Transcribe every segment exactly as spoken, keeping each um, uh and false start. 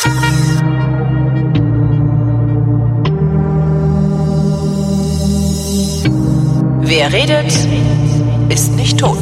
Wer redet, ist nicht tot.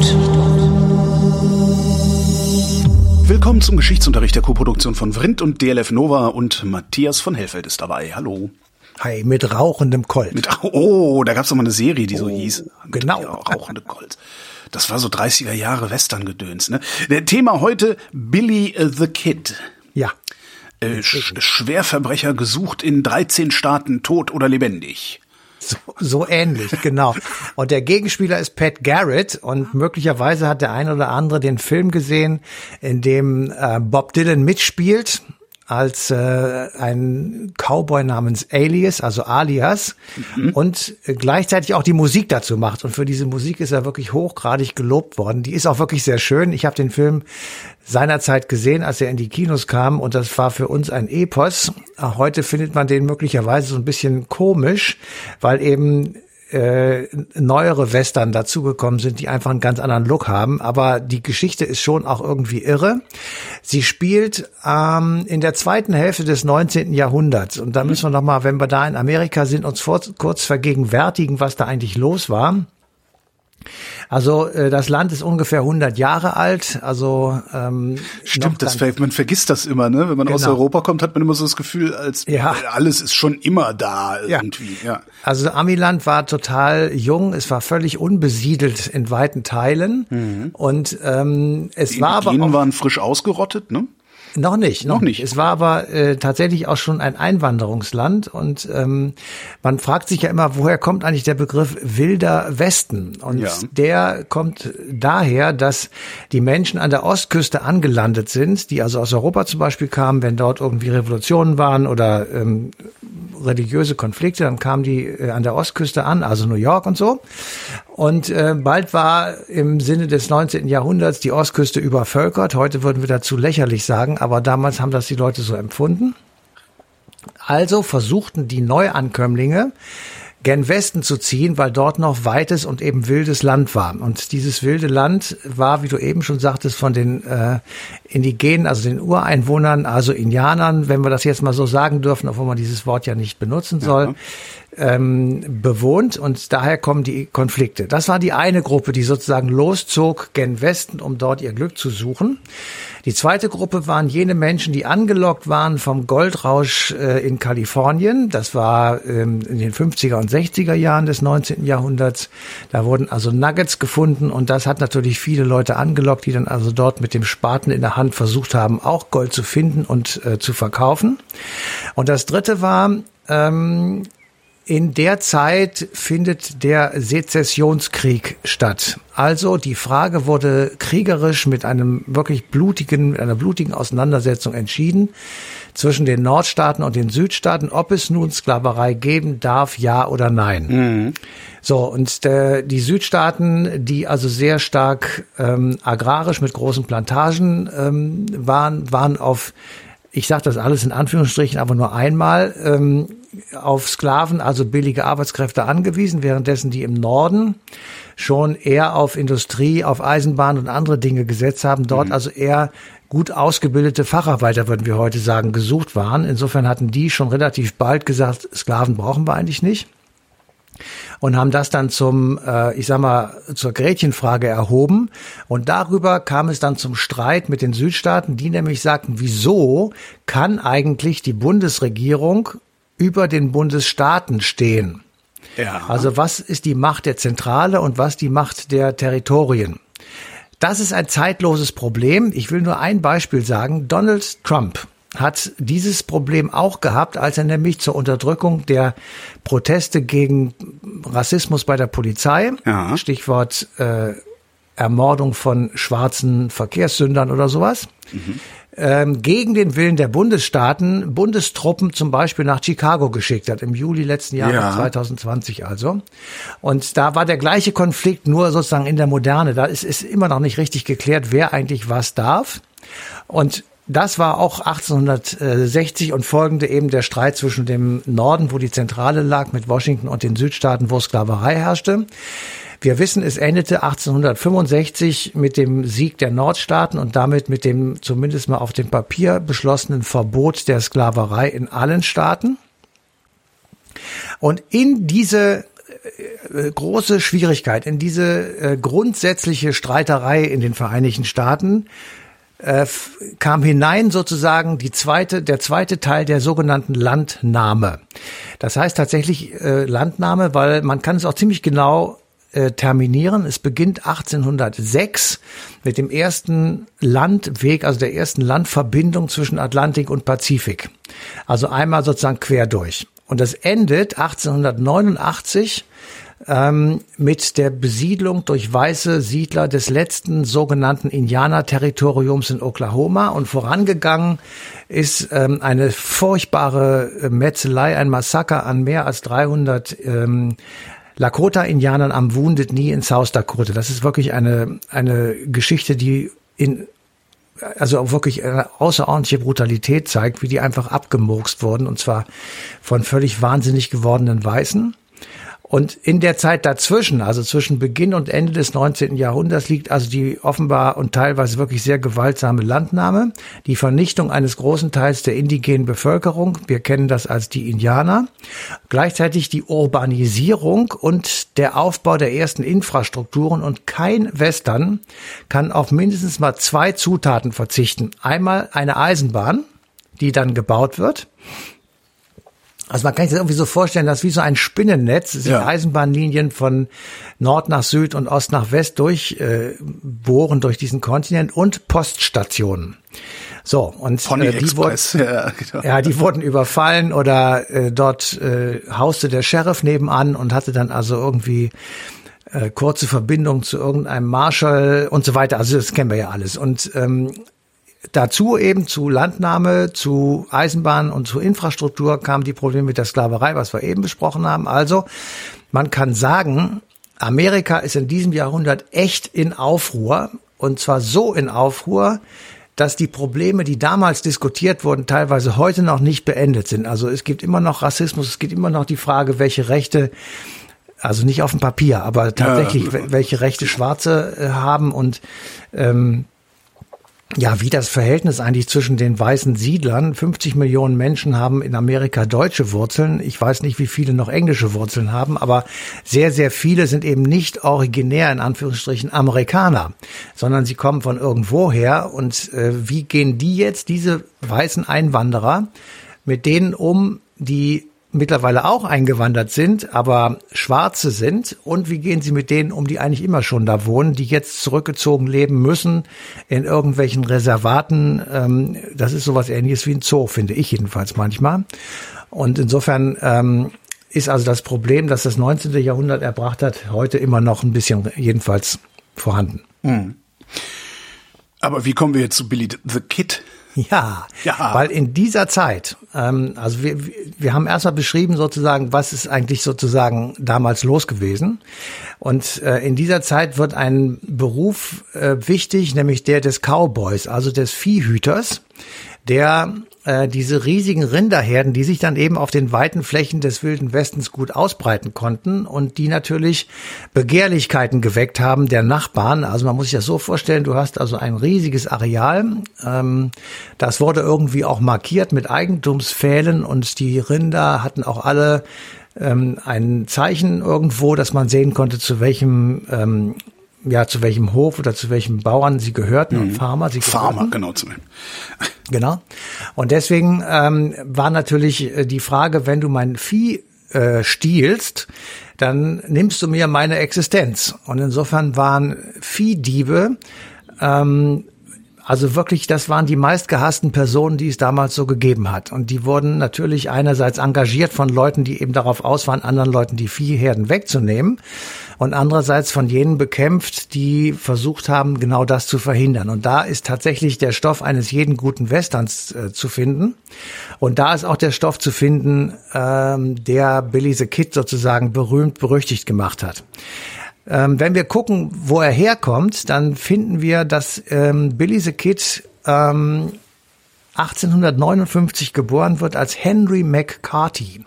Willkommen zum Geschichtsunterricht der Koproduktion von Vrindt und D L F Nova, und Matthias von Hellfeld ist dabei. Hallo. Hi, mit rauchendem Colt. Mit, oh, da gab's doch mal eine Serie, die so oh, hieß. Genau. Ja, rauchende Colt. Das war so dreißiger Jahre Western-Gedöns, ne? Der Thema heute, Billy the Kid. Ja. Äh, Sch- Schwerverbrecher gesucht in dreizehn Staaten, tot oder lebendig. So, so ähnlich, genau. Und der Gegenspieler ist Pat Garrett, und möglicherweise hat der ein oder andere den Film gesehen, in dem äh, Bob Dylan mitspielt als äh, ein Cowboy namens Alias, also Alias, mhm. und äh, gleichzeitig auch die Musik dazu macht. Und für diese Musik ist er wirklich hochgradig gelobt worden. Die ist auch wirklich sehr schön. Ich habe den Film seinerzeit gesehen, als er in die Kinos kam, und das war für uns ein Epos. Heute findet man den möglicherweise so ein bisschen komisch, weil eben äh, neuere Western dazugekommen sind, die einfach einen ganz anderen Look haben. Aber die Geschichte ist schon auch irgendwie irre. Sie spielt ähm, in der zweiten Hälfte des neunzehnten Jahrhunderts. Und da müssen wir noch mal, wenn wir da in Amerika sind, uns vor, kurz vergegenwärtigen, was da eigentlich los war. Also äh, das Land ist ungefähr hundert Jahre alt, also ähm, stimmt, das ver- man vergisst das immer, ne? Wenn man genau. aus Europa kommt, hat man immer so das Gefühl, als ja. alles ist schon immer da irgendwie. Ja. Ja. Also Amiland war total jung, es war völlig unbesiedelt in weiten Teilen, mhm. und ähm, es Die war aber auch, waren frisch ausgerottet, ne? Noch nicht, noch, noch nicht. Es war aber äh, tatsächlich auch schon ein Einwanderungsland, und ähm, man fragt sich ja immer, woher kommt eigentlich der Begriff Wilder Westen? Und ja. der kommt daher, dass die Menschen an der Ostküste angelandet sind, die also aus Europa zum Beispiel kamen, wenn dort irgendwie Revolutionen waren oder ähm, religiöse Konflikte, dann kamen die äh, an der Ostküste an, also New York und so. Und äh, bald war im Sinne des neunzehnten Jahrhunderts die Ostküste übervölkert. Heute würden wir dazu lächerlich sagen, aber damals haben das die Leute so empfunden. Also versuchten die Neuankömmlinge gen Westen zu ziehen, weil dort noch weites und eben wildes Land war. Und dieses wilde Land war, wie du eben schon sagtest, von den äh, Indigenen, also den Ureinwohnern, also Indianern, wenn wir das jetzt mal so sagen dürfen, obwohl man dieses Wort ja nicht benutzen soll, ja. ähm, bewohnt, und daher kommen die Konflikte. Das war die eine Gruppe, die sozusagen loszog gen Westen, um dort ihr Glück zu suchen. Die zweite Gruppe waren jene Menschen, die angelockt waren vom Goldrausch äh, in Kalifornien. Das war ähm, in den fünfziger und sechziger Jahren des neunzehnten Jahrhunderts. Da wurden also Nuggets gefunden, und das hat natürlich viele Leute angelockt, die dann also dort mit dem Spaten in der Hand versucht haben, auch Gold zu finden und äh, zu verkaufen. Und das dritte war, ähm, in der Zeit findet der Sezessionskrieg statt. Also die Frage wurde kriegerisch mit einem wirklich blutigen, mit einer blutigen Auseinandersetzung entschieden zwischen den Nordstaaten und den Südstaaten, ob es nun Sklaverei geben darf, ja oder nein. Mhm. So, und der, die Südstaaten, die also sehr stark ähm, agrarisch mit großen Plantagen ähm, waren, waren auf, ich sage das alles in Anführungsstrichen, aber nur einmal, ähm, auf Sklaven, also billige Arbeitskräfte angewiesen, währenddessen die im Norden schon eher auf Industrie, auf Eisenbahn und andere Dinge gesetzt haben, dort mhm. also eher gut ausgebildete Facharbeiter, würden wir heute sagen, gesucht waren. Insofern hatten die schon relativ bald gesagt, Sklaven brauchen wir eigentlich nicht. Und haben das dann zum, äh, ich sag mal, zur Gretchenfrage erhoben. Und darüber kam es dann zum Streit mit den Südstaaten, die nämlich sagten, wieso kann eigentlich die Bundesregierung über den Bundesstaaten stehen? Ja. Also was ist die Macht der Zentrale und was die Macht der Territorien? Das ist ein zeitloses Problem. Ich will nur ein Beispiel sagen. Donald Trump hat dieses Problem auch gehabt, als er nämlich zur Unterdrückung der Proteste gegen Rassismus bei der Polizei, ja. Stichwort äh, Ermordung von schwarzen Verkehrssündern oder sowas, mhm. ähm, gegen den Willen der Bundesstaaten Bundestruppen zum Beispiel nach Chicago geschickt hat, im Juli letzten Jahres, ja. zwanzig zwanzig also. Und da war der gleiche Konflikt, nur sozusagen in der Moderne. Da ist, ist immer noch nicht richtig geklärt, wer eigentlich was darf. Und das war auch achtzehnhundertsechzig und folgende eben der Streit zwischen dem Norden, wo die Zentrale lag, mit Washington, und den Südstaaten, wo Sklaverei herrschte. Wir wissen, es endete achtzehnhundertfünfundsechzig mit dem Sieg der Nordstaaten und damit mit dem zumindest mal auf dem Papier beschlossenen Verbot der Sklaverei in allen Staaten. Und in diese äh, große Schwierigkeit, in diese äh, grundsätzliche Streiterei in den Vereinigten Staaten äh, kam hinein sozusagen die zweite, der zweite Teil der sogenannten Landnahme. Das heißt tatsächlich äh, Landnahme, weil man kann es auch ziemlich genau äh, terminieren. Es beginnt achtzehnhundertsechs mit dem ersten Landweg, also der ersten Landverbindung zwischen Atlantik und Pazifik. Also einmal sozusagen quer durch. Und das endet achtzehnhundertneunundachtzig ähm, mit der Besiedlung durch weiße Siedler des letzten sogenannten Indianerterritoriums in Oklahoma. Und vorangegangen ist ähm, eine furchtbare Metzelei, ein Massaker an mehr als dreihundert ähm, Lakota-Indianern am Wounded Knee in South Dakota. Das ist wirklich eine eine Geschichte, die in also auch wirklich eine außerordentliche Brutalität zeigt, wie die einfach abgemurkst wurden, und zwar von völlig wahnsinnig gewordenen Weißen. Und in der Zeit dazwischen, also zwischen Beginn und Ende des neunzehnten Jahrhunderts, liegt also die offenbar und teilweise wirklich sehr gewaltsame Landnahme, die Vernichtung eines großen Teils der indigenen Bevölkerung, wir kennen das als die Indianer, gleichzeitig die Urbanisierung und der Aufbau der ersten Infrastrukturen, und kein Western kann auf mindestens mal zwei Zutaten verzichten. Einmal eine Eisenbahn, die dann gebaut wird. Also man kann sich das irgendwie so vorstellen, dass wie so ein Spinnennetz sich ja. Eisenbahnlinien von Nord nach Süd und Ost nach West durchbohren äh, durch diesen Kontinent, und Poststationen. So, und Pony äh, die wurden, ja, genau. ja, die wurden überfallen, oder äh, dort äh, hauste der Sheriff nebenan und hatte dann also irgendwie äh, kurze Verbindung zu irgendeinem Marshal und so weiter. Also das kennen wir ja alles. Und ähm, dazu eben zu Landnahme, zu Eisenbahn und zu Infrastruktur kamen die Probleme mit der Sklaverei, was wir eben besprochen haben. Also man kann sagen, Amerika ist in diesem Jahrhundert echt in Aufruhr, und zwar so in Aufruhr, dass die Probleme, die damals diskutiert wurden, teilweise heute noch nicht beendet sind. Also es gibt immer noch Rassismus, es gibt immer noch die Frage, welche Rechte, also nicht auf dem Papier, aber tatsächlich, ja. welche Rechte Schwarze äh, haben, und ähm, ja, wie das Verhältnis eigentlich zwischen den weißen Siedlern, fünfzig Millionen Menschen haben in Amerika deutsche Wurzeln. Ich weiß nicht, wie viele noch englische Wurzeln haben, aber sehr, sehr viele sind eben nicht originär, in Anführungsstrichen, Amerikaner, sondern sie kommen von irgendwoher. Und äh, wie gehen die jetzt, diese weißen Einwanderer, mit denen um, die mittlerweile auch eingewandert sind, aber Schwarze sind, und wie gehen sie mit denen um, die eigentlich immer schon da wohnen, die jetzt zurückgezogen leben müssen in irgendwelchen Reservaten. Ähm, das ist sowas Ähnliches wie ein Zoo, finde ich jedenfalls manchmal. Und insofern ähm, ist also das Problem, das das neunzehnte Jahrhundert erbracht hat, heute immer noch ein bisschen jedenfalls vorhanden. Mhm. Aber wie kommen wir jetzt zu Billy the Kid? Ja, ja, weil in dieser Zeit, ähm, also wir wir haben erstmal beschrieben sozusagen, was ist eigentlich sozusagen damals los gewesen. Und äh, in dieser Zeit wird ein Beruf äh, wichtig, nämlich der des Cowboys, also des Viehhüters, der äh, diese riesigen Rinderherden, die sich dann eben auf den weiten Flächen des Wilden Westens gut ausbreiten konnten und die natürlich Begehrlichkeiten geweckt haben der Nachbarn. Also man muss sich das so vorstellen, du hast also ein riesiges Areal, ähm, das wurde irgendwie auch markiert mit Eigentumspfählen, und die Rinder hatten auch alle ähm, ein Zeichen irgendwo, dass man sehen konnte, zu welchem ähm, ja, zu welchem Hof oder zu welchem Bauern sie gehörten, mhm. und Farmer sie gehörten. Farmer, genau, zu nehmen. Genau. Und deswegen ähm, war natürlich die Frage, wenn du mein Vieh äh, stiehlst, dann nimmst du mir meine Existenz. Und insofern waren Viehdiebe, ähm, also wirklich, das waren die meistgehassten Personen, die es damals so gegeben hat. Und die wurden natürlich einerseits engagiert von Leuten, die eben darauf aus waren, anderen Leuten die Viehherden wegzunehmen, und andererseits von jenen bekämpft, die versucht haben, genau das zu verhindern. Und da ist tatsächlich der Stoff eines jeden guten Westerns äh, zu finden. Und da ist auch der Stoff zu finden, ähm, der Billy the Kid sozusagen berühmt, berüchtigt gemacht hat. Ähm, wenn wir gucken, wo er herkommt, dann finden wir, dass ähm, Billy the Kid ähm, achtzehnhundertneunundfünfzig geboren wird als Henry McCarthy.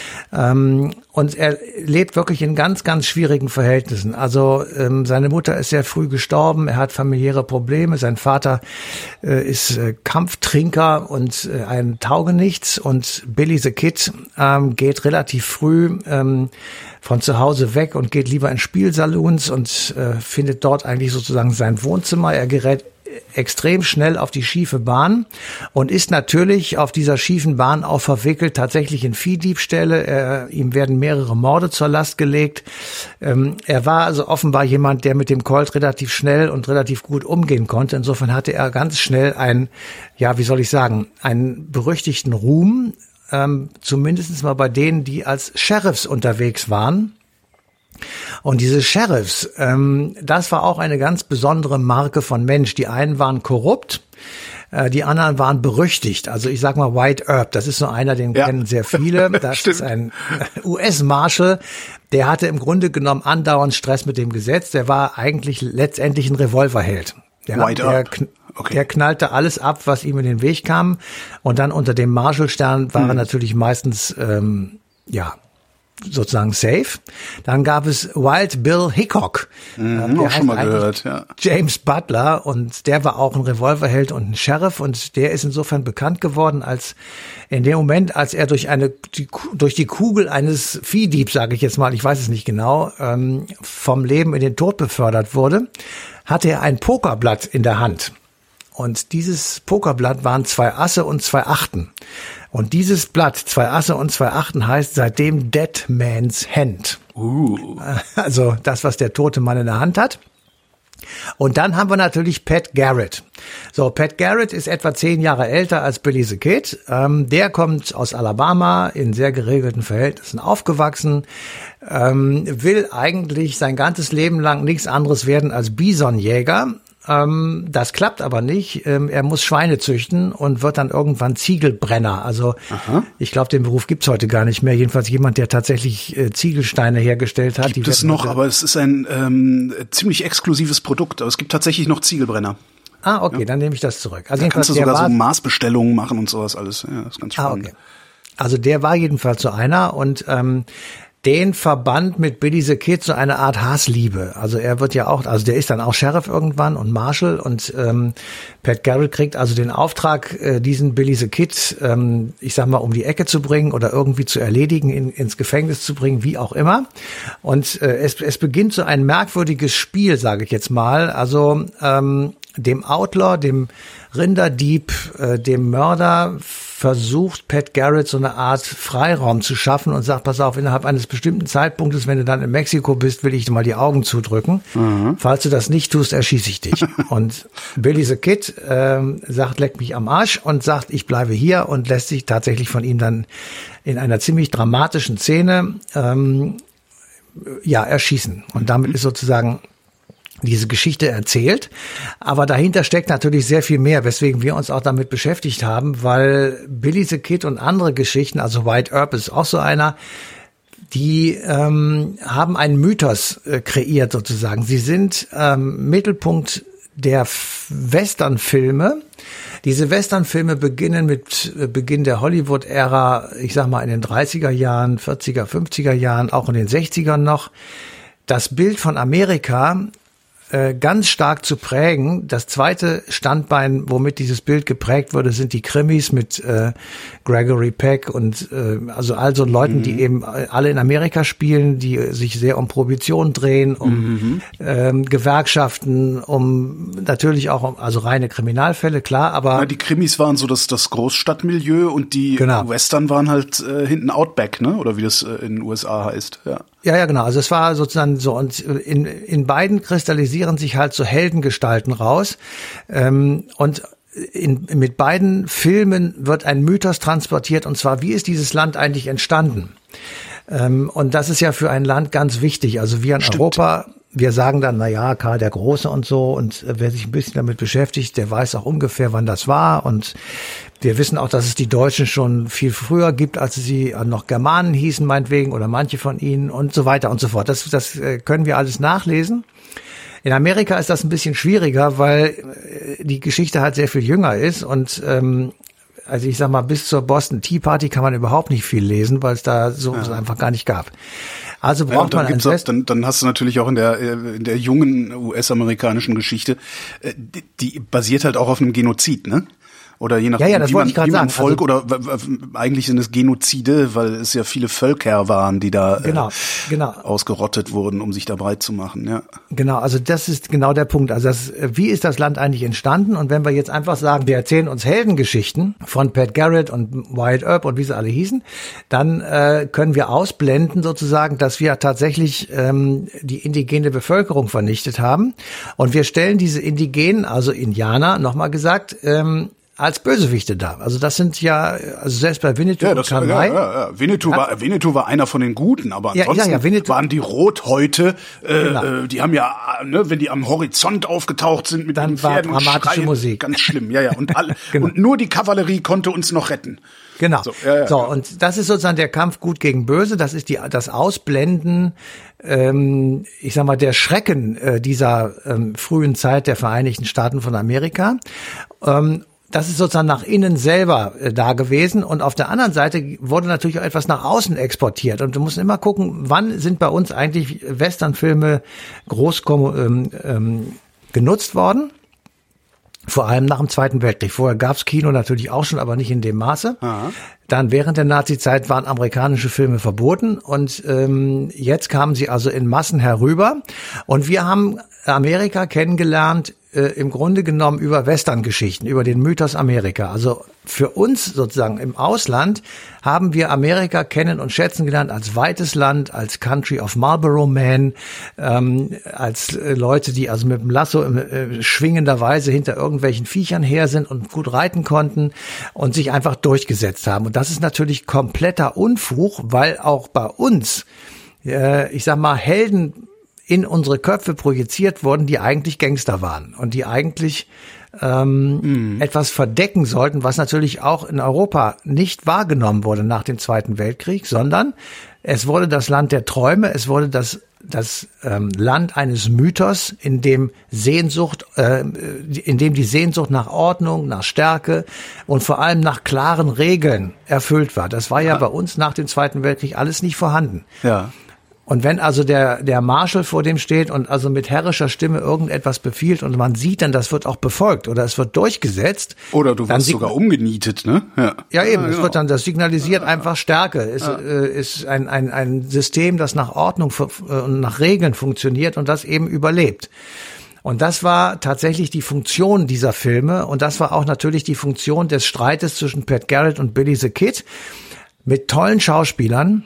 Ähm, und er lebt wirklich in ganz, ganz schwierigen Verhältnissen. Also ähm, seine Mutter ist sehr früh gestorben, er hat familiäre Probleme, sein Vater äh, ist äh, Kampftrinker und äh, ein Taugenichts, und Billy the Kid ähm, geht relativ früh ähm, von zu Hause weg und geht lieber in Spielsalons und äh, findet dort eigentlich sozusagen sein Wohnzimmer. Er gerät extrem schnell auf die schiefe Bahn und ist natürlich auf dieser schiefen Bahn auch verwickelt, tatsächlich in Viehdiebstähle. Er, ihm werden mehrere Morde zur Last gelegt. Ähm, er war also offenbar jemand, der mit dem Colt relativ schnell und relativ gut umgehen konnte. Insofern hatte er ganz schnell einen, ja, wie soll ich sagen, einen berüchtigten Ruhm, ähm, zumindest mal bei denen, die als Sheriffs unterwegs waren. Und diese Sheriffs, ähm, das war auch eine ganz besondere Marke von Mensch. Die einen waren korrupt, äh, die anderen waren berüchtigt. Also ich sag mal White Earp, das ist so einer, den ja. kennen sehr viele. Das ist ein U S-Marshal, der hatte im Grunde genommen andauernd Stress mit dem Gesetz. Der war eigentlich letztendlich ein Revolverheld. Der, White der, Earp. Okay. Der knallte alles ab, was ihm in den Weg kam. Und dann unter dem Marshal-Stern war hm. er natürlich meistens, ähm, ja, sozusagen safe. Dann gab es Wild Bill Hickok. Mhm, der auch schon mal gehört, ja. James Butler, und der war auch ein Revolverheld und ein Sheriff, und der ist insofern bekannt geworden, als in dem Moment, als er durch eine die, durch die Kugel eines Viehdiebs, sage ich jetzt mal, ich weiß es nicht genau, ähm, vom Leben in den Tod befördert wurde, hatte er ein Pokerblatt in der Hand. Und dieses Pokerblatt waren zwei Asse und zwei Achten. Und dieses Blatt, zwei Asse und zwei Achten, heißt seitdem Dead Man's Hand. Uh. Also das, was der tote Mann in der Hand hat. Und dann haben wir natürlich Pat Garrett. So, Pat Garrett ist etwa zehn Jahre älter als Billy the Kid. Ähm, der kommt aus Alabama, in sehr geregelten Verhältnissen aufgewachsen, ähm, will eigentlich sein ganzes Leben lang nichts anderes werden als Bisonjäger. Ähm, das klappt aber nicht. Ähm, er muss Schweine züchten und wird dann irgendwann Ziegelbrenner. Also Aha. ich glaube, den Beruf gibt's heute gar nicht mehr. Jedenfalls jemand, der tatsächlich äh, Ziegelsteine hergestellt hat. Gibt es noch, aber es ist ein ähm, ziemlich exklusives Produkt. Aber es gibt tatsächlich noch Ziegelbrenner. Ah, okay, ja. Dann nehme ich das zurück. Also da kannst du sogar so Maßbestellungen machen und sowas alles. Ja, das ist ganz spannend. Ah, okay. Also der war jedenfalls so einer, und ähm, den verband mit Billy the Kid so eine Art Hassliebe. Also er wird ja auch, also der ist dann auch Sheriff irgendwann und Marshal, und ähm, Pat Garrett kriegt also den Auftrag, äh, diesen Billy the Kid, ähm, ich sag mal, um die Ecke zu bringen oder irgendwie zu erledigen, in, ins Gefängnis zu bringen, wie auch immer. Und äh, es, es beginnt so ein merkwürdiges Spiel, sage ich jetzt mal. Also ähm, dem Outlaw, dem Rinderdieb, äh, dem Mörder versucht Pat Garrett so eine Art Freiraum zu schaffen und sagt, pass auf, innerhalb eines bestimmten Zeitpunktes, wenn du dann in Mexiko bist, will ich dir mal die Augen zudrücken. Mhm. Falls du das nicht tust, erschieße ich dich. Und Billy the Kid ähm, sagt, leck mich am Arsch, und sagt, ich bleibe hier, und lässt sich tatsächlich von ihm dann in einer ziemlich dramatischen Szene ähm, ja erschießen. Und damit ist sozusagen diese Geschichte erzählt, aber dahinter steckt natürlich sehr viel mehr, weswegen wir uns auch damit beschäftigt haben, weil Billy the Kid und andere Geschichten, also White Earp ist auch so einer, die ähm, haben einen Mythos äh, kreiert sozusagen. Sie sind ähm, Mittelpunkt der Western-Filme. Diese Western-Filme beginnen mit äh, Beginn der Hollywood-Ära, ich sag mal in den dreißiger Jahren, vierziger, fünfziger Jahren, auch in den sechzigern noch. Das Bild von Amerika ganz stark zu prägen. Das zweite Standbein, womit dieses Bild geprägt wurde, sind die Krimis mit äh, Gregory Peck und äh, also all so Leuten, mhm. die eben alle in Amerika spielen, die sich sehr um Prohibition drehen, um mhm. ähm, Gewerkschaften, um natürlich auch um, also reine Kriminalfälle, klar, aber ja, die Krimis waren so das das Großstadtmilieu, und die genau. Western waren halt äh, hinten Outback, ne? Oder wie das äh, in den U S A heißt, ja. Ja, ja, genau. Also es war sozusagen so, und in in beiden kristallisieren sich halt so Heldengestalten raus, ähm, und in, mit beiden Filmen wird ein Mythos transportiert, und zwar, wie ist dieses Land eigentlich entstanden? Ähm, und das ist ja für ein Land ganz wichtig. Also wir in Stimmt. Europa, wir sagen dann, na ja, Karl der Große und so, und wer sich ein bisschen damit beschäftigt, der weiß auch ungefähr, wann das war, und wir wissen auch, dass es die Deutschen schon viel früher gibt, als sie noch Germanen hießen, meinetwegen, oder manche von ihnen, und so weiter und so fort. Das, das können wir alles nachlesen. In Amerika ist das ein bisschen schwieriger, weil die Geschichte halt sehr viel jünger ist, und ähm, also ich sag mal, bis zur Boston Tea Party kann man überhaupt nicht viel lesen, weil es da so ja. einfach gar nicht gab. Also braucht ja, man ein auch, dann, dann hast du natürlich auch in der in der jungen U S-amerikanischen Geschichte, die, die basiert halt auch auf einem Genozid, ne? Oder je nachdem, ja, ja, das wie man, ich wie man sagen. Volk also, oder eigentlich sind es Genozide, weil es ja viele Völker waren, die da genau, äh, genau. ausgerottet wurden, um sich da breit zu machen. Ja. Genau, also das ist genau der Punkt. Also das, wie ist das Land eigentlich entstanden? Und wenn wir jetzt einfach sagen, wir erzählen uns Heldengeschichten von Pat Garrett und Wyatt Earp und wie sie alle hießen, dann äh, können wir ausblenden sozusagen, dass wir tatsächlich ähm, die indigene Bevölkerung vernichtet haben. Und wir stellen diese Indigenen, also Indianer, nochmal gesagt, ähm, als Bösewichte da. Also das sind ja, also selbst bei Winnetou ja, und Karnai. Ja, ja, ja. Winnetou, war, Winnetou war einer von den Guten, aber ja, ansonsten ja, ja, Winnetou, waren die Rothäute, äh, genau. die haben ja, ne, wenn die am Horizont aufgetaucht sind mit dann den Pferden war dramatische Schreien, Musik. Ganz schlimm, ja, ja. Und, alle, genau. und nur die Kavallerie konnte uns noch retten. Genau. So, ja, ja, so ja. und das ist sozusagen der Kampf Gut gegen Böse. Das ist die das Ausblenden, ähm, ich sag mal, der Schrecken äh, dieser ähm, frühen Zeit der Vereinigten Staaten von Amerika. Ähm, Das ist sozusagen nach innen selber äh, da gewesen. Und auf der anderen Seite wurde natürlich auch etwas nach außen exportiert. Und du musst immer gucken, wann sind bei uns eigentlich Westernfilme groß ähm, ähm, genutzt worden. Vor allem nach dem Zweiten Weltkrieg. Vorher gab's Kino natürlich auch schon, aber nicht in dem Maße. Aha. Dann während der Nazi-Zeit waren amerikanische Filme verboten. Und ähm, jetzt kamen sie also in Massen herüber. Und wir haben Amerika kennengelernt, äh, im Grunde genommen über Western-Geschichten, über den Mythos Amerika. Also für uns sozusagen im Ausland haben wir Amerika kennen und schätzen gelernt als weites Land, als Country of Marlboro Man, ähm, als äh, Leute, die also mit dem Lasso äh, schwingenderweise hinter irgendwelchen Viechern her sind und gut reiten konnten und sich einfach durchgesetzt haben. Und das ist natürlich kompletter Unfug, weil auch bei uns, äh, ich sag mal, Helden in unsere Köpfe projiziert wurden, die eigentlich Gangster waren und die eigentlich ähm, mm. etwas verdecken sollten, was natürlich auch in Europa nicht wahrgenommen wurde nach dem Zweiten Weltkrieg, sondern es wurde das Land der Träume, es wurde das das ähm, Land eines Mythos, in dem Sehnsucht, äh, in dem die Sehnsucht nach Ordnung, nach Stärke und vor allem nach klaren Regeln erfüllt war. Das war ja, ja bei uns nach dem Zweiten Weltkrieg alles nicht vorhanden. Ja. Und wenn also der der Marshal vor dem steht und also mit herrischer Stimme irgendetwas befiehlt und man sieht dann, das wird auch befolgt oder es wird durchgesetzt. Oder du wirst sogar umgenietet, ne? Ja, ja eben, ja, es genau. wird dann, das signalisiert einfach Stärke. Es ja. äh, ist ein ein ein System, das nach Ordnung und nach Regeln funktioniert und das eben überlebt. Und das war tatsächlich die Funktion dieser Filme und das war auch natürlich die Funktion des Streites zwischen Pat Garrett und Billy the Kid mit tollen Schauspielern.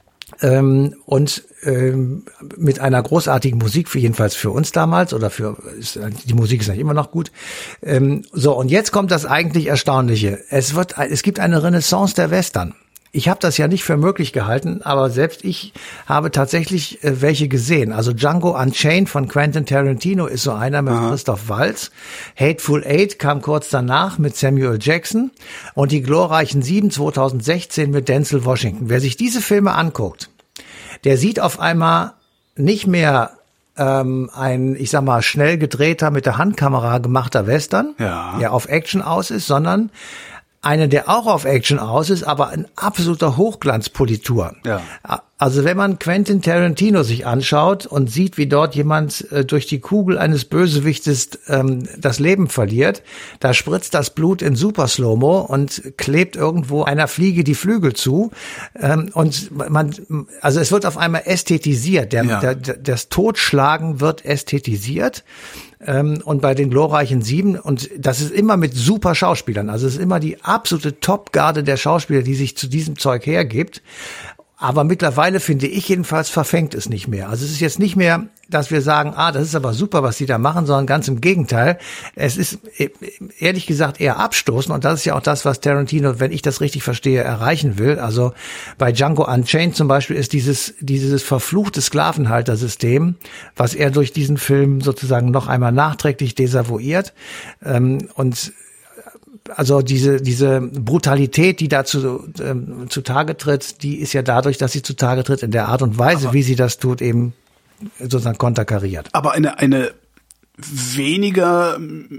Ähm, und ähm, mit einer großartigen Musik, für jedenfalls für uns damals, oder für ist, die Musik ist eigentlich immer noch gut. Ähm, so, und jetzt kommt das eigentlich Erstaunliche. Es wird, es gibt eine Renaissance der Western. Ich habe das ja nicht für möglich gehalten, aber selbst ich habe tatsächlich äh, welche gesehen. Also Django Unchained von Quentin Tarantino ist so einer mit Aha. Christoph Waltz. Hateful Eight kam kurz danach mit Samuel Jackson. Und die glorreichen Sieben zweitausendsechzehn mit Denzel Washington. Wer sich diese Filme anguckt, der sieht auf einmal nicht mehr ähm, ein, ich sag mal, schnell gedrehter, mit der Handkamera gemachter Western, ja. der auf Action aus ist, sondern eine, der auch auf Action aus ist, aber ein absoluter Hochglanzpolitur. Ja. Also wenn man Quentin Tarantino sich anschaut und sieht, wie dort jemand äh, durch die Kugel eines Bösewichtes ähm, das Leben verliert, da spritzt das Blut in Super Slow-Mo und klebt irgendwo einer Fliege die Flügel zu. Ähm, und man, also es wird auf einmal ästhetisiert. Der, ja. der, das Totschlagen wird ästhetisiert. Ähm, und bei den glorreichen Sieben, und das ist immer mit super Schauspielern, also es ist immer die absolute Topgarde der Schauspieler, die sich zu diesem Zeug hergibt. Aber mittlerweile, finde ich jedenfalls, verfängt es nicht mehr. Also es ist jetzt nicht mehr, dass wir sagen, ah, das ist aber super, was die da machen, sondern ganz im Gegenteil. Es ist ehrlich gesagt eher abstoßend und das ist ja auch das, was Tarantino, wenn ich das richtig verstehe, erreichen will. Also bei Django Unchained zum Beispiel ist dieses dieses verfluchte Sklavenhaltersystem, was er durch diesen Film sozusagen noch einmal nachträglich desavouiert ähm, und also diese diese Brutalität, die dazu ähm, zutage tritt, die ist ja dadurch, dass sie zutage tritt in der Art und Weise, aber, wie sie das tut, eben sozusagen konterkariert. Aber eine eine weniger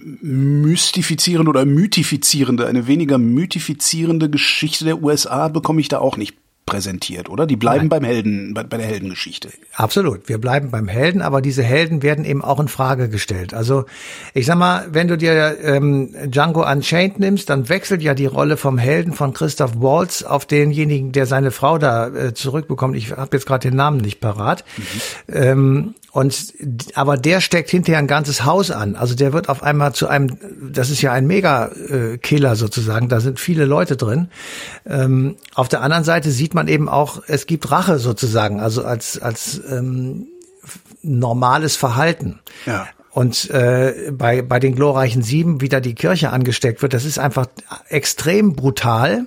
mystifizierende oder mythifizierende, eine weniger mythifizierende Geschichte der U S A bekomme ich da auch nicht präsentiert, oder? Die bleiben Nein. beim Helden, bei, bei der Heldengeschichte. Absolut. Wir bleiben beim Helden, aber diese Helden werden eben auch in Frage gestellt. Also, ich sag mal, wenn du dir ähm, Django Unchained nimmst, dann wechselt ja die Rolle vom Helden von Christoph Waltz auf denjenigen, der seine Frau da äh, zurückbekommt. Ich habe jetzt gerade den Namen nicht parat. Mhm. Ähm, und aber der steckt hinterher ein ganzes Haus an. Also der wird auf einmal zu einem, das ist ja ein Mega-Killer sozusagen, da sind viele Leute drin. Ähm, auf der anderen Seite sieht man eben auch, es gibt Rache sozusagen, also als als ähm, normales Verhalten. Ja. Und äh, bei bei den glorreichen Sieben wieder die Kirche angesteckt wird, das ist einfach extrem brutal.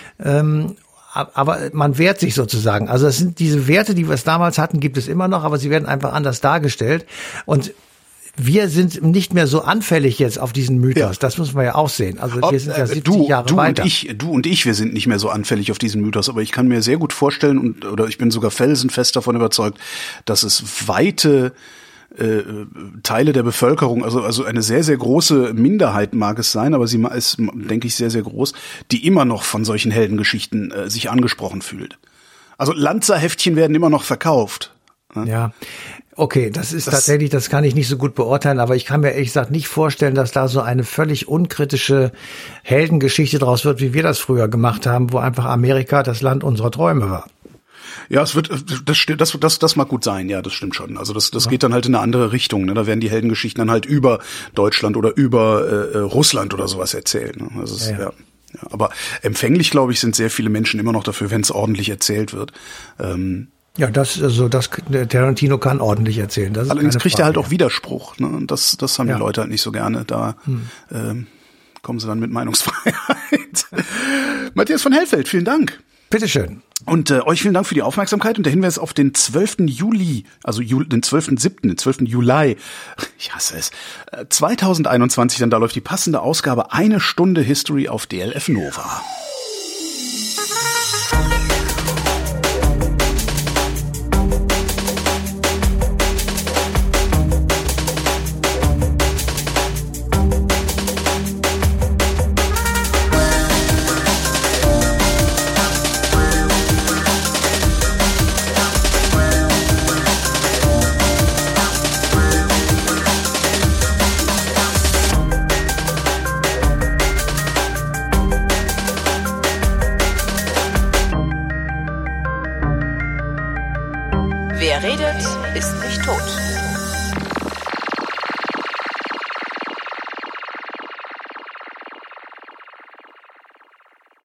Ähm, Aber man wehrt sich sozusagen. Also es sind diese Werte, die wir es damals hatten, gibt es immer noch, aber sie werden einfach anders dargestellt. Und wir sind nicht mehr so anfällig jetzt auf diesen Mythos. Ja. Das muss man ja auch sehen. Also wir sind ja siebzig du, Jahre du weiter. Und ich, du und ich, wir sind nicht mehr so anfällig auf diesen Mythos. Aber ich kann mir sehr gut vorstellen, und oder ich bin sogar felsenfest davon überzeugt, dass es weite Äh, Teile der Bevölkerung, also also eine sehr, sehr große Minderheit mag es sein, aber sie ist, denke ich, sehr, sehr groß, die immer noch von solchen Heldengeschichten äh, sich angesprochen fühlt. Also Lanza-Heftchen werden immer noch verkauft. Ne? Ja, okay, das ist das tatsächlich, das kann ich nicht so gut beurteilen, aber ich kann mir ehrlich gesagt nicht vorstellen, dass da so eine völlig unkritische Heldengeschichte draus wird, wie wir das früher gemacht haben, wo einfach Amerika das Land unserer Träume war. Ja, es wird, das stimmt, das, das, das mag gut sein, ja, das stimmt schon. Also das, das ja. geht dann halt in eine andere Richtung, ne? Da werden die Heldengeschichten dann halt über Deutschland oder über äh, Russland oder sowas erzählt. Ne? Das ist, ja, ja. Ja, ja. Aber empfänglich, glaube ich, sind sehr viele Menschen immer noch dafür, wenn es ordentlich erzählt wird. Ähm, ja, das, also das, Tarantino kann ordentlich erzählen. Das ist allerdings kriegt er halt ja. auch Widerspruch, ne? Und das, das haben ja. die Leute halt nicht so gerne. Da hm. ähm, kommen sie dann mit Meinungsfreiheit. Matthias von Hellfeld, vielen Dank. Bitteschön. Und äh, euch vielen Dank für die Aufmerksamkeit und der Hinweis auf den zwölften Juli, also Jul, den zwölften siebten, den zwölften Juli, ich hasse es, äh, zweitausendeinundzwanzig, dann da läuft die passende Ausgabe Eine Stunde History auf D L F Nova. Wer redet, ist nicht tot.